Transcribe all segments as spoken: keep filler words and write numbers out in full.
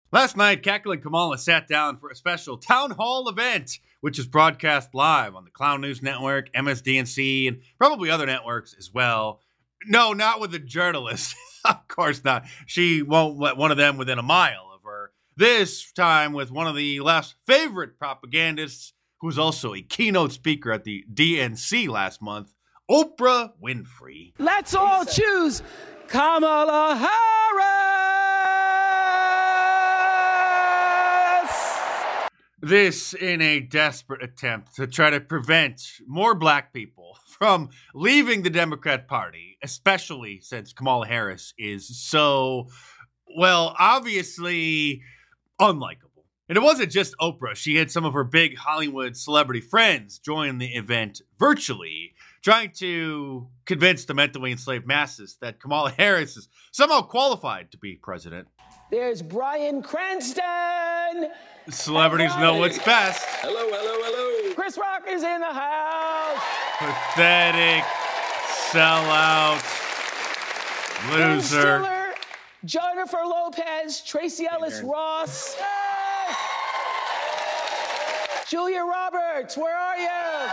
Last night, cackling Kamala sat down for a special town hall event, which is broadcast live on the Clown News Network, M S D N C, and probably other networks as well. No, not with a journalist. Of course not. She won't let one of them within a mile of her. This time with one of the last favorite propagandists, who was also a keynote speaker at the D N C last month, Oprah Winfrey. Let's all choose Kamala Harris! This in a desperate attempt to try to prevent more black people from leaving the Democrat Party, especially since Kamala Harris is so, well, obviously unlikable. And it wasn't just Oprah. She had some of her big Hollywood celebrity friends join the event virtually, trying to convince the mentally enslaved masses that Kamala Harris is somehow qualified to be president. There's Bryan Cranston! Celebrities know what's best. Hello, hello, hello. Chris Rock is in the house! Pathetic, sellout, Ben loser. Stiller, Jennifer Lopez, Tracy Ellis Ross. Yes! Julia Roberts, where are you?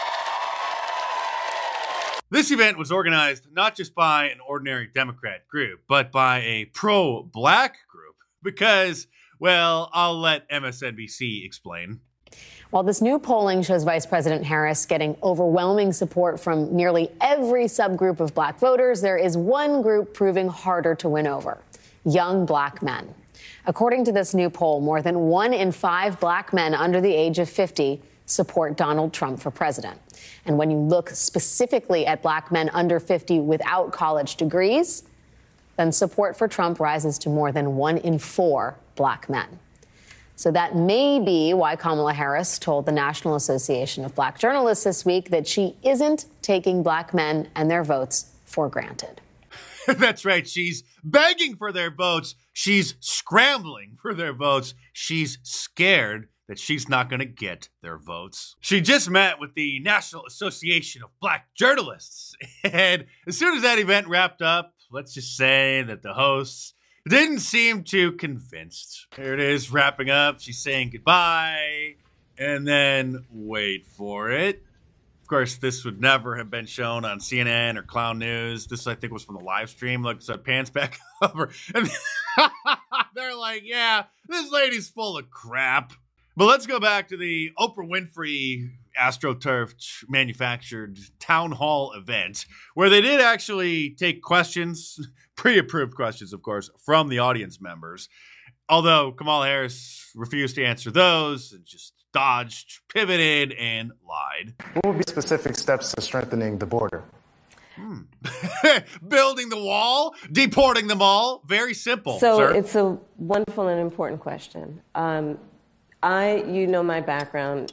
This event was organized not just by an ordinary Democrat group, but by a pro-black group because, well, I'll let M S N B C explain. While this new polling shows Vice President Harris getting overwhelming support from nearly every subgroup of black voters, there is one group proving harder to win over: young black men. According to this new poll, more than one in five black men under the age of fifty support Donald Trump for president. And when you look specifically at black men under fifty without college degrees, then support for Trump rises to more than one in four black men. So that may be why Kamala Harris told the National Association of Black Journalists this week that she isn't taking black men and their votes for granted. That's right. She's begging for their votes. She's scrambling for their votes. She's scared that she's not going to get their votes. She just met with the National Association of Black Journalists. And as soon as that event wrapped up, let's just say that the hosts didn't seem too convinced. Here it is wrapping up. She's saying goodbye. And then, wait for it. Of course, this would never have been shown on C N N or Clown News. This, I think, was from the live stream. Look, so it pans back over. And they're like, yeah, this lady's full of crap. But let's go back to the Oprah Winfrey AstroTurf manufactured town hall event, where they did actually take questions, pre-approved questions, of course, from the audience members. Although Kamala Harris refused to answer those and just dodged, pivoted, and lied. What would be specific steps to strengthening the border? Hmm. Building the wall, deporting them all. Very simple. So sir. It's a wonderful and important question. Um, I, you know my background.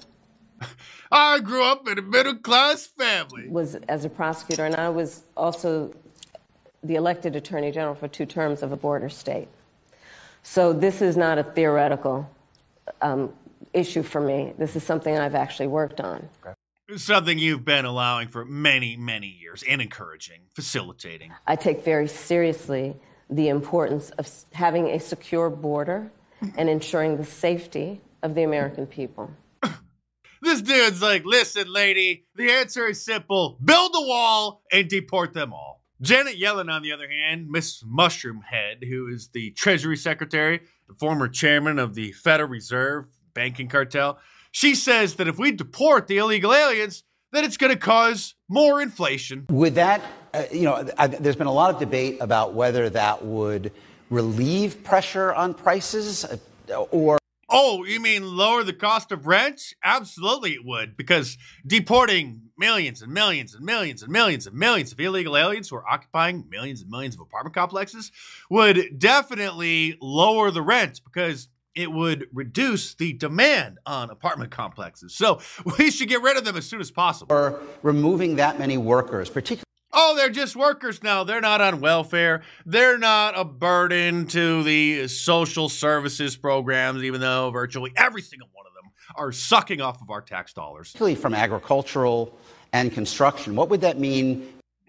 I grew up in a middle-class family. Was as a prosecutor, and I was also the elected attorney general for two terms of a border state. So this is not a theoretical um, issue for me. This is something I've actually worked on. Okay. Something you've been allowing for many, many years and encouraging, facilitating. I take very seriously the importance of having a secure border and ensuring the safety of the American people. This dude's like, listen, lady, the answer is simple. Build a wall and deport them all. Janet Yellen, on the other hand, Miss Mushroom Head, who is the Treasury Secretary, the former chairman of the Federal Reserve banking cartel, she says that if we deport the illegal aliens, then it's going to cause more inflation. Would that, uh, you know, I, there's been a lot of debate about whether that would relieve pressure on prices uh, or... Oh, you mean lower the cost of rent? Absolutely it would, because deporting millions and millions and millions and millions and millions of illegal aliens who are occupying millions and millions of apartment complexes would definitely lower the rent, because it would reduce the demand on apartment complexes. So we should get rid of them as soon as possible. Or removing that many workers, particularly. Oh, they're just workers now. They're not on welfare. They're not a burden to the social services programs, even though virtually every single one of them are sucking off of our tax dollars. Particularly from agricultural and construction. What would that mean?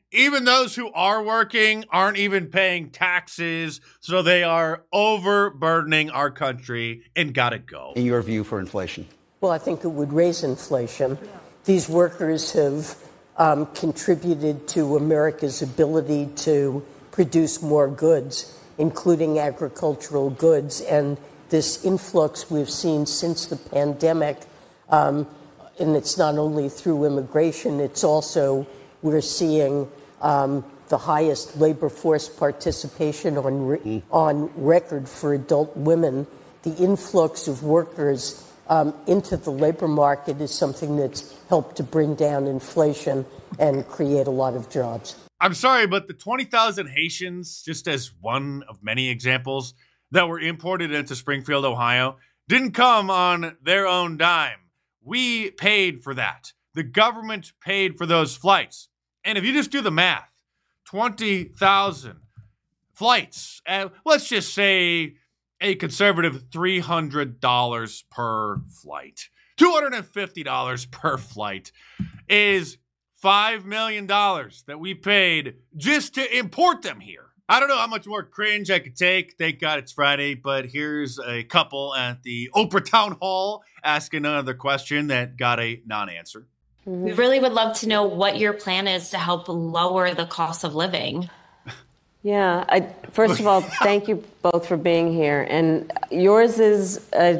even those who are working aren't even paying taxes, so they are overburdening our country and gotta go. In your view for inflation? Well, I think it would raise inflation. These workers have um, contributed to America's ability to produce more goods, including agricultural goods. And this influx we've seen since the pandemic, um, and it's not only through immigration, it's also we're seeing um, the highest labor force participation on, re- mm. on record for adult women. The influx of workers Um, into the labor market is something that's helped to bring down inflation and create a lot of jobs. I'm sorry, but the twenty thousand Haitians, just as one of many examples, that were imported into Springfield, Ohio, didn't come on their own dime. We paid for that. The government paid for those flights. And if you just do the math, twenty thousand flights, uh, let's just say a conservative three hundred dollars per flight, two hundred fifty dollars per flight is five million dollars that we paid just to import them here. I don't know how much more cringe I could take. Thank God it's Friday, but here's a couple at the Oprah Town Hall asking another question that got a non-answer. We really would love to know what your plan is to help lower the cost of living. Yeah, I, first of all, thank you both for being here. And yours is a,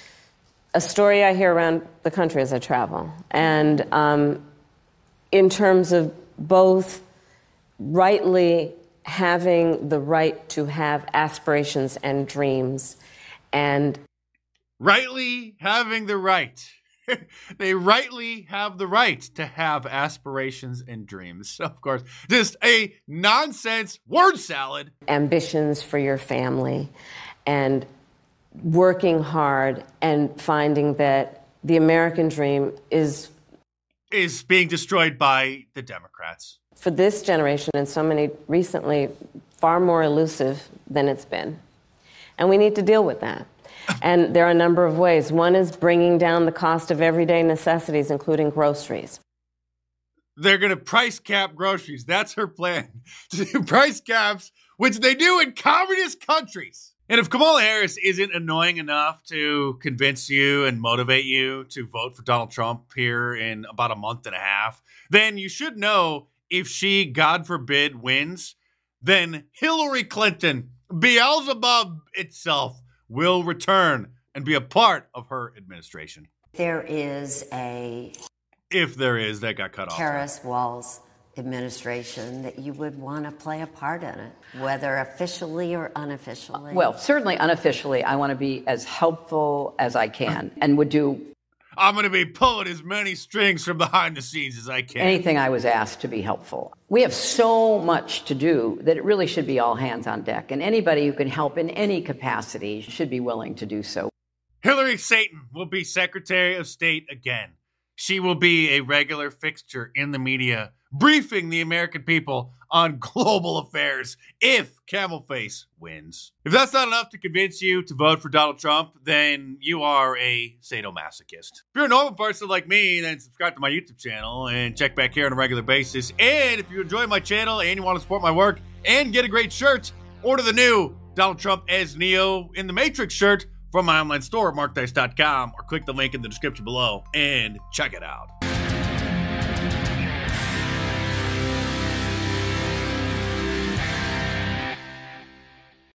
a story I hear around the country as I travel. And um, in terms of both rightly having the right to have aspirations and dreams and rightly having the right. They rightly have the right to have aspirations and dreams. Of course, just a nonsense word salad. Ambitions for your family and working hard and finding that the American dream is is being destroyed by the Democrats. For this generation and so many recently, far more elusive than it's been. And we need to deal with that. And there are a number of ways. One is bringing down the cost of everyday necessities, including groceries. They're going to price cap groceries. That's her plan. To do price caps, which they do in communist countries. And if Kamala Harris isn't annoying enough to convince you and motivate you to vote for Donald Trump here in about a month and a half, then you should know if she, God forbid, wins, then Hillary Clinton, Beelzebub itself, will return and be a part of her administration. There is a... If there is, that got cut off. Harris Walz administration that you would want to play a part in it, whether officially or unofficially. Well, certainly unofficially, I want to be as helpful as I can and would do... I'm going to be pulling as many strings from behind the scenes as I can. Anything I was asked to be helpful. We have so much to do that it really should be all hands on deck. And anybody who can help in any capacity should be willing to do so. Hillary Satan will be Secretary of State again. She will be a regular fixture in the media, briefing the American people on global affairs if Camelface wins. If that's not enough to convince you to vote for Donald Trump, then you are a sadomasochist. If you're a normal person like me, then subscribe to my YouTube channel and check back here on a regular basis. And if you enjoy my channel and you want to support my work and get a great shirt, order the new Donald Trump as Neo in the Matrix shirt from my online store at mark dice dot com or click the link in the description below and check it out.